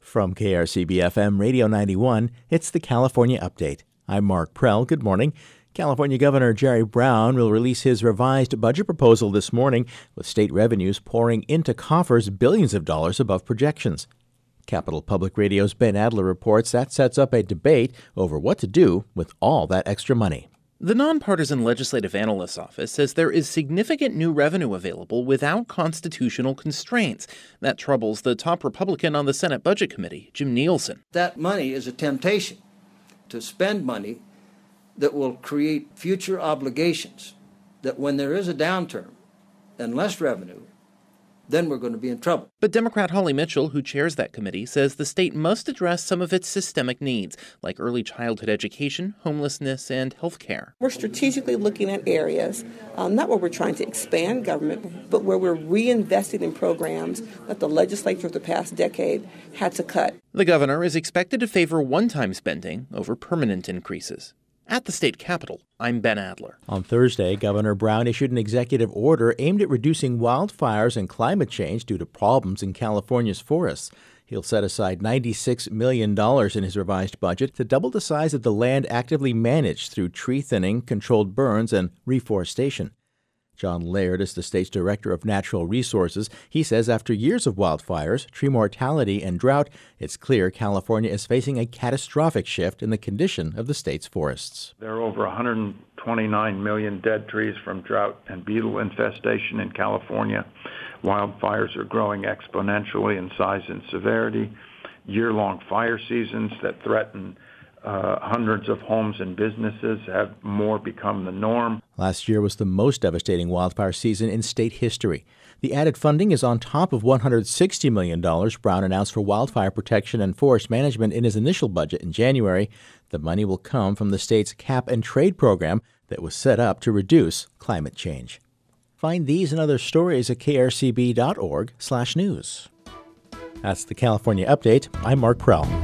From KRCB-FM Radio 91, it's the California Update. I'm Mark Prell. Good morning. California Governor Jerry Brown will release his revised budget proposal this morning, with state revenues pouring into coffers billions of dollars above projections. Capital Public Radio's Ben Adler reports that sets up a debate over what to do with all that extra money. The Nonpartisan Legislative Analyst's Office says there is significant new revenue available without constitutional constraints. That troubles the top Republican on the Senate Budget Committee, Jim Nielsen. That money is a temptation to spend money that will create future obligations, that when there is a downturn and less revenue, then we're going to be in trouble. But Democrat Holly Mitchell, who chairs that committee, says the state must address some of its systemic needs, like early childhood education, homelessness, and health care. We're strategically looking at areas, not where we're trying to expand government, but where we're reinvesting in programs that the legislature of the past decade had to cut. The governor is expected to favor one-time spending over permanent increases. At the state capitol, I'm Ben Adler. On Thursday, Governor Brown issued an executive order aimed at reducing wildfires and climate change due to problems in California's forests. He'll set aside $96 million in his revised budget to double the size of the land actively managed through tree thinning, controlled burns, and reforestation. John Laird is the state's director of natural resources. He says after years of wildfires, tree mortality, and drought, it's clear California is facing a catastrophic shift in the condition of the state's forests. There are over 129 million dead trees from drought and beetle infestation in California. Wildfires are growing exponentially in size and severity. Year-long fire seasons that threaten hundreds of homes and businesses have more become the norm. Last year was the most devastating wildfire season in state history. The added funding is on top of $160 million Brown announced for wildfire protection and forest management in his initial budget in January. The money will come from the state's cap and trade program that was set up to reduce climate change. Find these and other stories at krcb.org/news. That's the California Update. I'm Mark Prell.